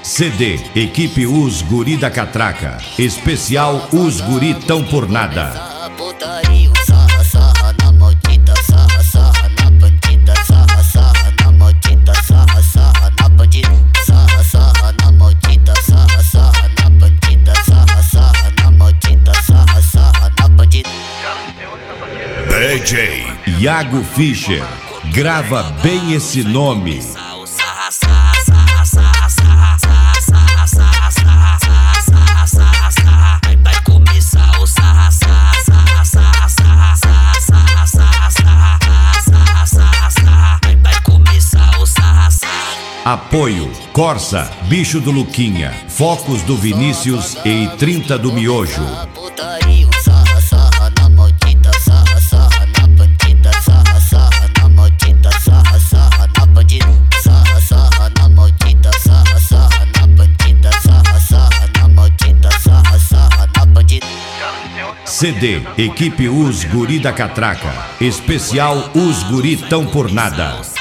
CD, equipe Os Guri da Catraca. Especial Os Guri Tão Por Nada. Putaria, sarra, sarra na maldita, sarra, sarra na bandida, sarra, sarra na maldita, sarra, sarra na bandida, sarra, sarra na maldita, sarra, sarra na bandida, sarra, sarra na maldita, sarra, sarra na bandida. DJ Iago Fischer, grava bem esse nome. Vai começar o sarra, sarra, sarra, sarra, sarra, sarra, sarra, sarra, sarra, sarra. Vai começar o sarra, sarra. Apoio Corsa, Bicho do Luquinha, Focos do Vinícius e 30 do Miojo. Putaria, sarra, sarra na maldita, sarra, sarra na bandida, sarra, sarra na maldita, sarra, sarra na bandida, sarra, sarra na maldita, sarra, sarra na bandida, sarra, sarra na maldita, sarra, sarra na bandida. CD, equipe Os Guri da Catraca. Especial Os Guri Tão Por Nada.